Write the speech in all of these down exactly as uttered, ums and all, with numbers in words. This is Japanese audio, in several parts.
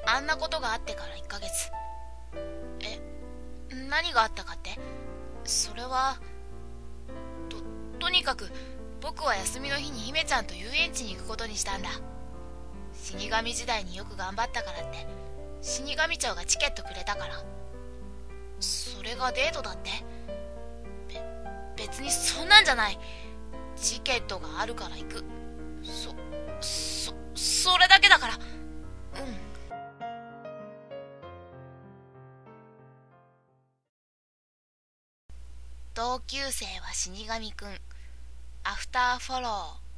あんなことがあってからいっかげつ。え、何があったかって？それは、と、とにかく僕は休みの日に姫ちゃんと遊園地に行くことにしたんだ。死神時代によく頑張ったからって死神町がチケットくれたから。それがデートだって？べ、別にそんなんじゃない。チケットがあるから行く。そ、そ、それだけだから。うん。同級生は死神くん。アフターフォロ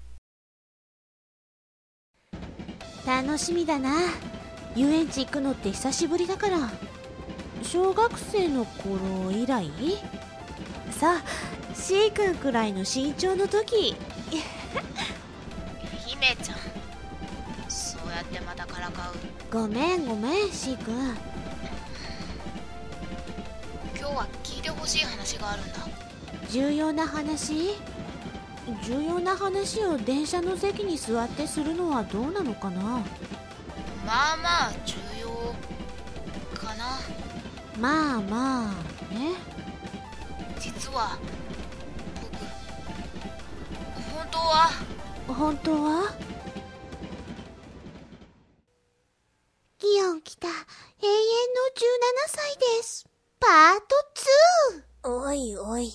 ー。楽しみだな。遊園地行くのって久しぶりだから。小学生の頃以来？さあ、C 君くらいの身長の時。 姫ちゃん、そうやってまたからかう。 ごめんごめん C 君。 今日は聞いてほしい話があるんだ。 重要な話？重要な話を電車の席に座ってするのはどうなのかな。 まあまあ重要かな。 まあまあね。 実は僕、本当は本当はギオン来た永遠のじゅうななさいです。パートツー。 おいおい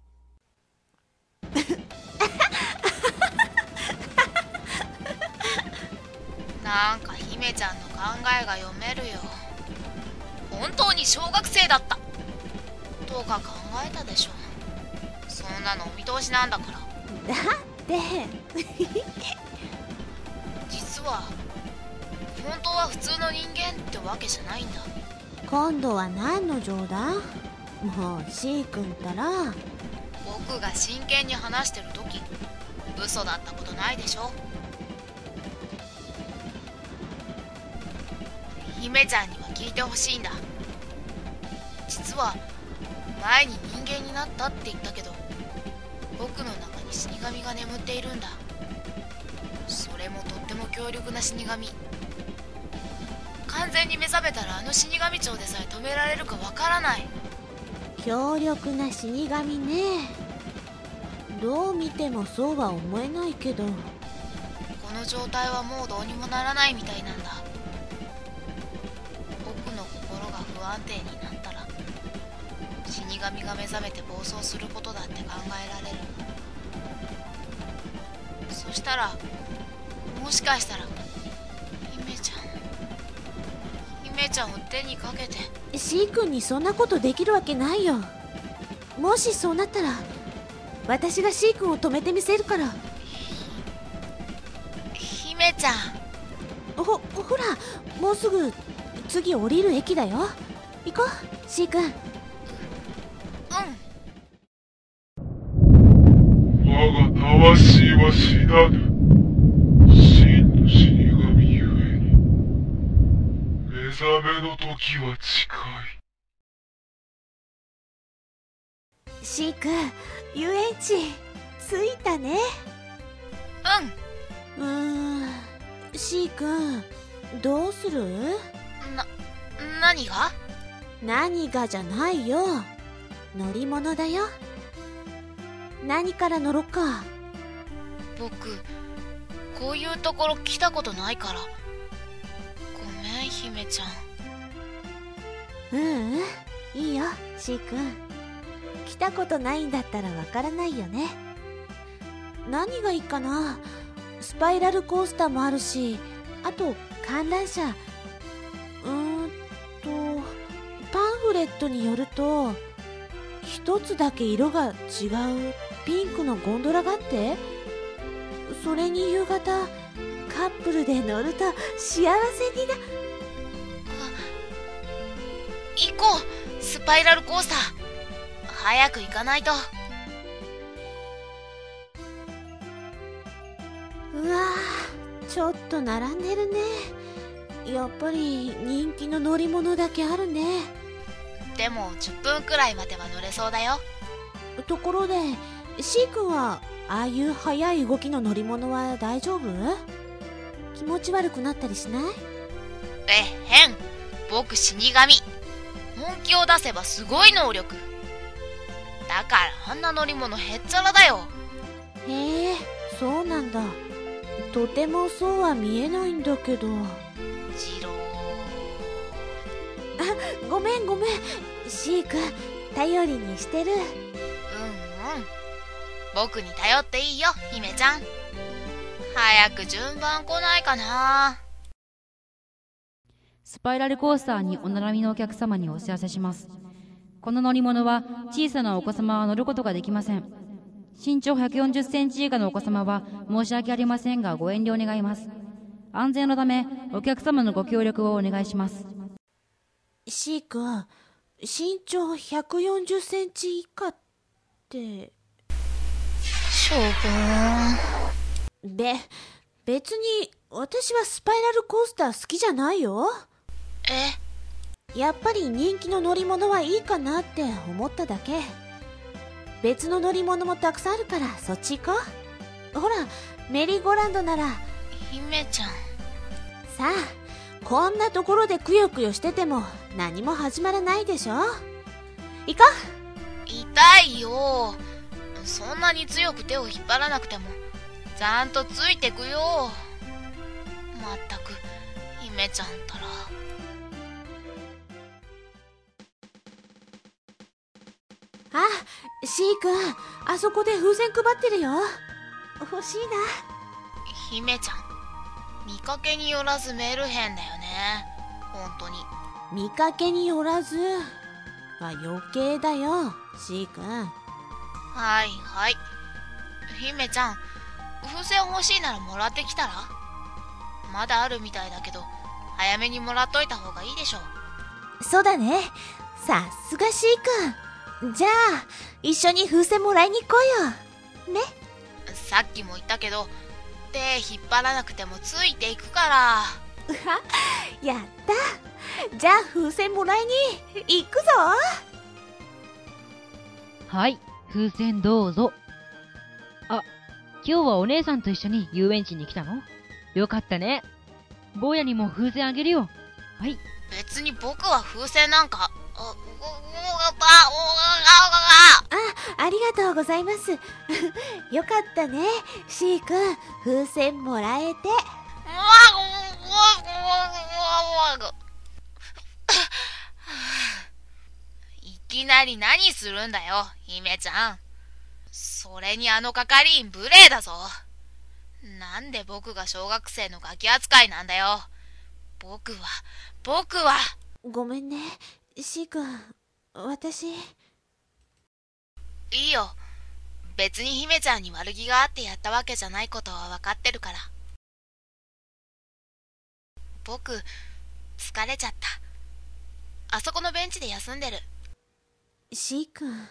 なんか姫ちゃんの考えが読めるよ。本当に小学生だったとか考えたでしょ。そんなのお見通しなんだから。 だって実は本当は普通の人間ってわけじゃないんだ。 今度は何の冗談？もう C 君ったら。 僕が真剣に話してる時嘘だったことないでしょ。姫ちゃんには聞いてほしいんだ。実は前に人間になったって言ったけど、僕の中に死神が眠っているんだ。それもとっても強力な死神。完全に目覚めたらあの死神町でさえ止められるかわからない。 強力な死神ね。どう見てもそうは思えないけど。 この状態はもうどうにもならないみたいなんだ。僕の心が不安定になったら死神が目覚めて暴走することだって考えられる。そしたらもしかしたら姫ちゃん姫ちゃんを手にかけて。 C 君にそんなことできるわけないよ。もしそうなったら私が C 君を止めてみせるから。 姫ちゃん、 ほ、ほらもうすぐ次降りる駅だよ。行こう C 君。 うん。 我が魂は死なぬ。真の死神ゆえに目覚めの時は近い。 C 君、遊園地着いたね。 うん。 うーん C 君どうする？ な、何が？ 何がじゃないよ。乗り物だよ。何から乗ろっか。 僕こういうところ来たことないから。ごめん姫ちゃん。 ううんいいよ C 君。来たことないんだったらわからないよね。何がいいかな。スパイラルコースターもあるし、あと観覧車。うーんとパンフレットによると一つだけ色が違うピンクのゴンドラがあって、それに夕方カップルで乗ると幸せにな。 行こうスパイラルコースター。早く行かないと。 うわー、ちょっと並んでるね。やっぱり人気の乗り物だけあるね。 でもじゅっぷんくらい待てば乗れそうだよ。 ところで C 君はああいう速い動きの乗り物は大丈夫？気持ち悪くなったりしない？ えへん、僕死神。本気を出せばすごい能力。だからあんな乗り物へっちゃらだよ。 へえ、そうなんだ。とてもそうは見えないんだけど。 ジロー。 あ、ごめんごめん。シー君、頼りにしてる。 うんうん。僕に頼っていいよ、姫ちゃん。早く順番来ないかな。 スパイラルコースターにお並びのお客様にお知らせします。この乗り物は小さなお子様は乗ることができません。身長ひゃくよんじゅっセンチ以下のお子様は申し訳ありませんがご遠慮願います。安全のためお客様のご協力をお願いします。 シー君、身長ひゃくよんじゅっセンチ以下って。 処分。 べ、別に私はスパイラルコースター好きじゃないよ。 え？ やっぱり人気の乗り物はいいかなって思っただけ。別の乗り物もたくさんあるからそっち行こう。ほら、メリーゴーランドなら。 姫ちゃん。 さあ、こんなところでくよくよしてても何も始まらないでしょ。行こう。 痛いよ。そんなに強く手を引っ張らなくてもちゃんとついてくよ。まったく姫ちゃんったら。 あ、シー君、あそこで風船配ってるよ。欲しいな。 姫ちゃん、見かけによらずメルヘンだよね。本当に。 見かけによらずは余計だよ、シー君。 はいはい。姫ちゃん、風船欲しいならもらってきたら？まだあるみたいだけど早めにもらっといた方がいいでしょ。 そうだね。さすがシー君。じゃあ一緒に風船もらいに行こうよね。 さっきも言ったけど手引っ張らなくてもついていくから。 やった。じゃあ風船もらいに行くぞ。 はい、風船どうぞ。あ、今日はお姉さんと一緒に遊園地に来たの？よかったね。坊やにも風船あげるよ。はい。 別に僕は風船なんか。あ、お、お、お、 あ、ありがとうございます。よかったね、シー君。風船もらえて。 いきなり何するんだよ、姫ちゃん。それにあの係員無礼だぞ。なんで僕が小学生のガキ扱いなんだよ。僕は、僕は。 ごめんね、シー君。私。いいよ。別に姫ちゃんに悪気があってやったわけじゃないことは分かってるから。僕、疲れちゃった。あそこのベンチで休んでる。 シー君。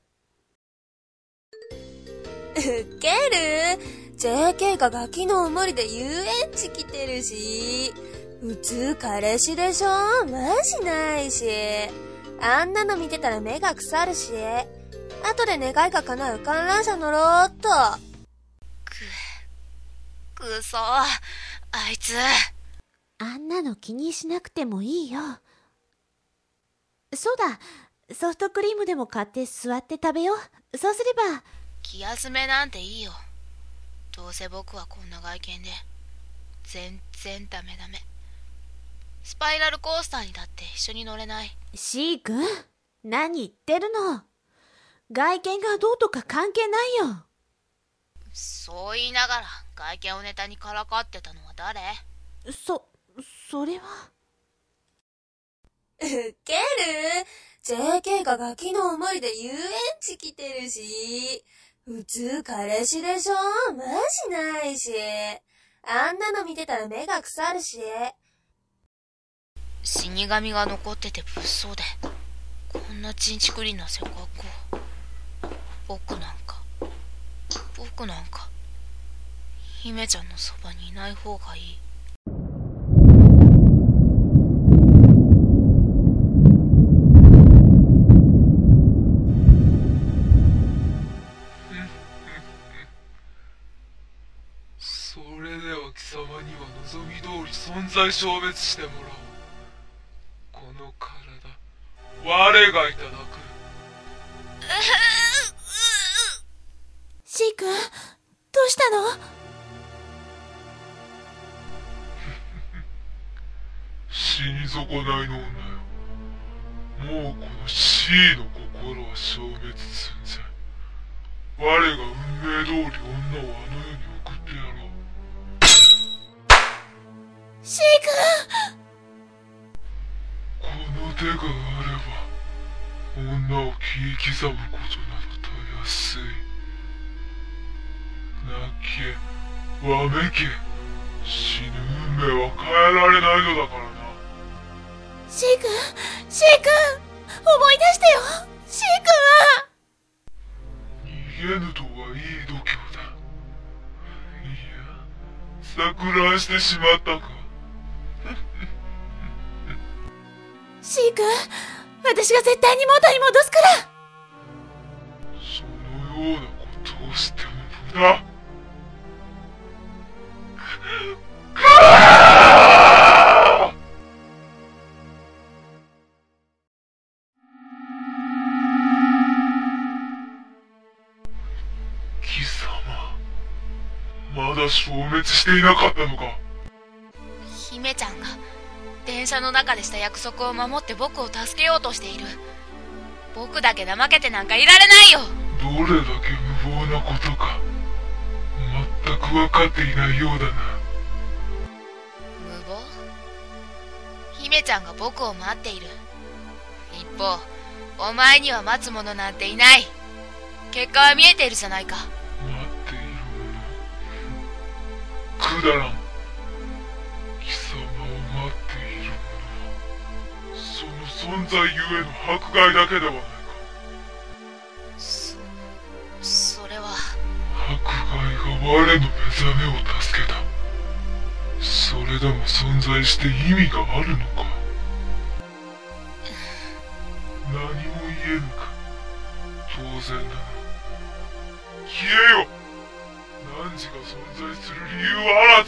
ウケる？ ジェーケー がガキの無理で遊園地来てるし。普通彼氏でしょ？マジないし。あんなの見てたら目が腐るし。後で願いが叶う観覧車乗ろうっと。 く、くそ、あいつ。 あんなの気にしなくてもいいよ。そうだ、ソフトクリームでも買って座って食べよう。そうすれば。 気休めなんていいよ。どうせ僕はこんな外見で全然ダメダメ。スパイラルコースターにだって一緒に乗れない。 シー君、何言ってるの。外見がどうとか関係ないよ。 そう言いながら外見をネタにからかってたのは誰？ そ、それは。 ウケる？ ジェーケー がガキの無理で遊園地来てるし。普通彼氏でしょ？マジないし。あんなの見てたら目が腐るし。 死神が残ってて物騒で、こんなちんちくりんな性格を。僕なんか、僕なんか、姫ちゃんのそばにいない方がいい。 それでは貴様には望み通り存在消滅してもらおう。 我がいただく。 シー君、どうしたの？ 死に損ないの女よ。もうこの C の心は消滅すんじゃ。我が運命通り女をあの世に送ってやろう。 シーこの手があれば女を切り刻むことなどたやすい。泣けわめけ、死ぬ運命は変えられないのだからな。 君、シー君、シー君、思い出してよ。シー君は逃げぬとはいい度胸だ。いや、錯乱してしまったか。 シー君、私が絶対に元に戻すから。 そのようなことをしても無駄。貴様、まだ消滅していなかったのか。 姫ちゃんが電車の中でした約束を守って僕を助けようとしている。僕だけ怠けてなんかいられないよ。 どれだけ無謀なことか全く分かっていないようだな。 無謀？姫ちゃんが僕を待っている。一方、お前には待つ者なんていない。結果は見えているじゃないか。 待っている者、くだらん。貴様を待っている者はその存在ゆえの迫害だけではないか。 そそれは迫害が我の目覚めを助けた。それでも存在して意味があるのか。何も言えぬか。当然だな。消えよ。汝が存在する理由はあらず。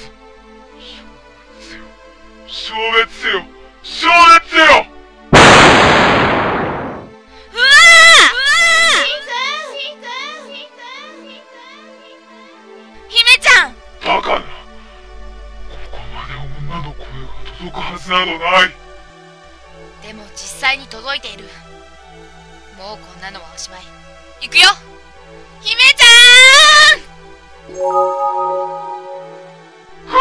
消滅せよ。消滅せよ。 うわあ！姫ちゃん！ バカな。ここまで女の声が届くはずなどない。 でも実際に届いている。もうこんなのはおしまい。行くよ、姫ちゃーん！ 我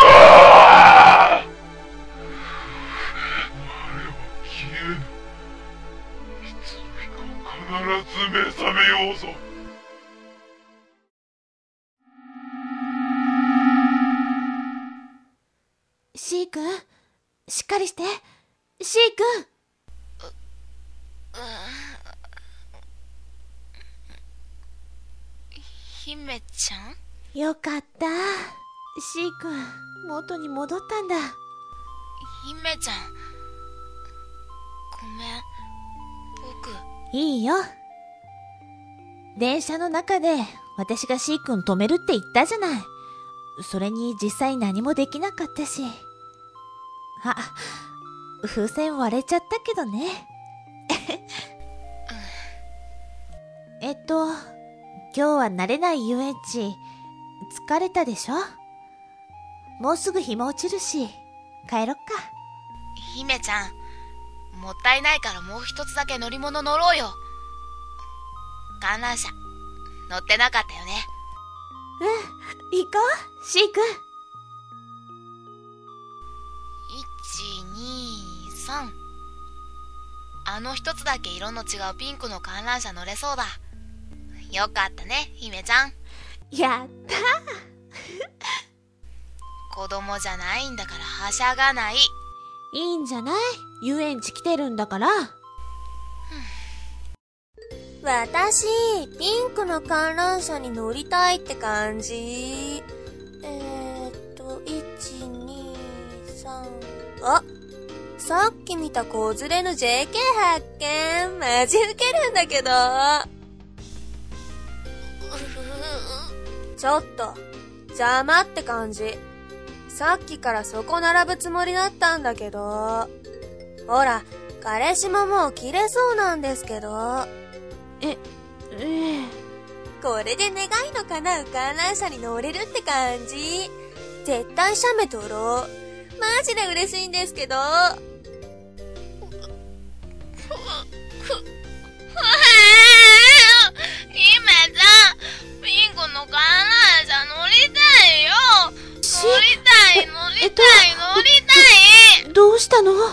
は消えぬ。いつの日か必ず目覚めようぞ。 シー君、しっかりして。シー君。 姫ちゃん？ よかった。シー君、元に戻ったんだ。 姫ちゃん、ごめん、僕。 いいよ。電車の中で私がシー君止めるって言ったじゃない。それに実際何もできなかったし。あ、風船割れちゃったけどね。えっと、今日は慣れない遊園地、疲れたでしょ？もうすぐ日も落ちるし、帰ろっか。 姫ちゃん、もったいないからもう一つだけ乗り物乗ろうよ。観覧車、乗ってなかったよね。 うん、行こう、シー君。 いち、に、さん。あの一つだけ色の違うピンクの観覧車乗れそうだ。よかったね、姫ちゃん。 やったー。 子供じゃないんだからはしゃがない。 いいんじゃない？遊園地来てるんだから。 私、ピンクの観覧車に乗りたいって感じ。えーっと、いち、に、さん。あ、さっき見た子連れの ジェーケー 発見。マジウケるんだけど。ちょっと、邪魔って感じ。さっきからそこ並ぶつもりだったんだけど。ほら、 彼氏ももう切れそうなんですけど。 え、ええ。 これで願いの叶う観覧車に乗れるって感じ。絶対写メ撮ろう。マジで嬉しいんですけど。 姫ちゃん、ピンクの観覧車乗りたいよ。乗りたい、乗りたい、乗りたい。 どうしたの？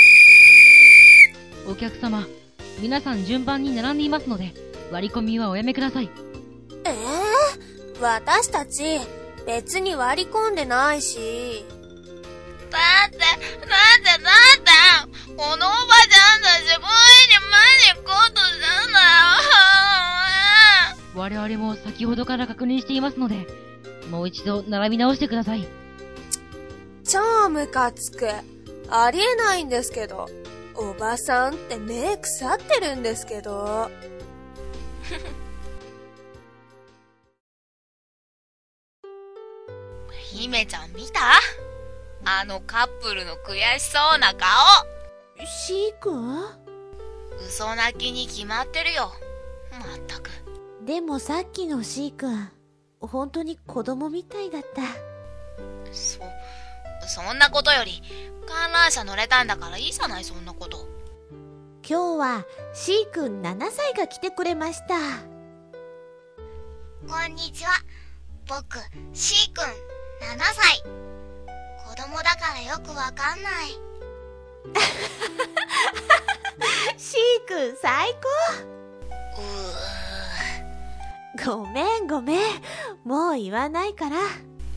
お客様、皆さん順番に並んでいますので、割り込みはおやめください。 えー、私たち、別に割り込んでないし。 だって、だって、だって、このおばちゃんたち、公園にマジ行こうとしたんだよ。 我々も先ほどから確認していますので、もう一度並び直してください。 超ムカつく。ありえないんですけど。おばさんって目腐ってるんですけど。 姫ちゃん見た？あのカップルの悔しそうな顔。 シー君？ 嘘泣きに決まってるよ。まったく。 でもさっきのシー君、本当に子供みたいだった。 そ、そんなことより、観覧車乗れたんだからいいじゃない、そんなこと。 今日はシー君ななさいが来てくれました。 こんにちは。僕、シー君、ななさい。子供だからよくわかんない。 シー君最高。ごめんごめん。もう言わないから。 うん。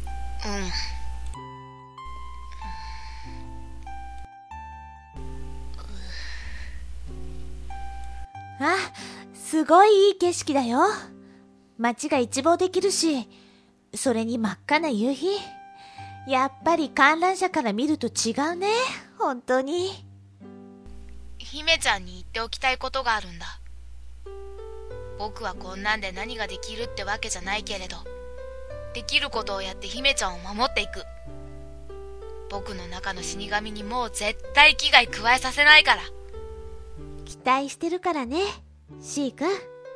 あ、すごいいい景色だよ。街が一望できるし、それに真っ赤な夕日。やっぱり観覧車から見ると違うね、本当に。 姫ちゃんに言っておきたいことがあるんだ。僕はこんなんで何ができるってわけじゃないけれど、できることをやって姫ちゃんを守っていく。僕の中の死神にもう絶対危害加えさせないから。 期待してるからね、シー君。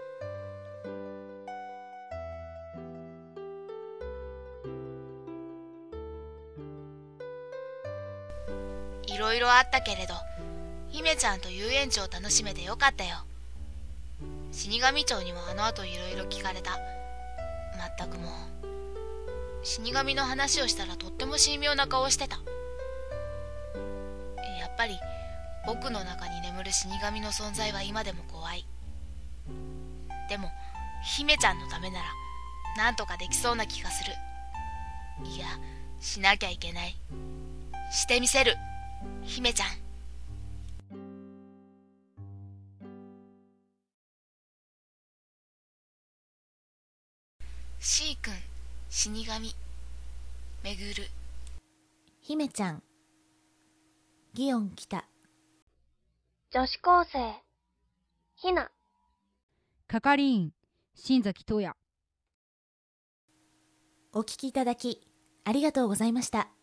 いろいろあったけれど、姫ちゃんと遊園地を楽しめてよかったよ。死神町にもあの後いろいろ聞かれた。まったくもう、死神の話をしたらとっても神妙な顔をしてた。やっぱり僕の中に眠る死神の存在は今でも怖い。でも姫ちゃんのためならなんとかできそうな気がする。いや、しなきゃいけない。してみせる、姫ちゃん。シー君、死神、めぐる。 姫ちゃん、ギオン来た。 女子高生、ひな。 係員、新崎東也。 お聞きいただきありがとうございました。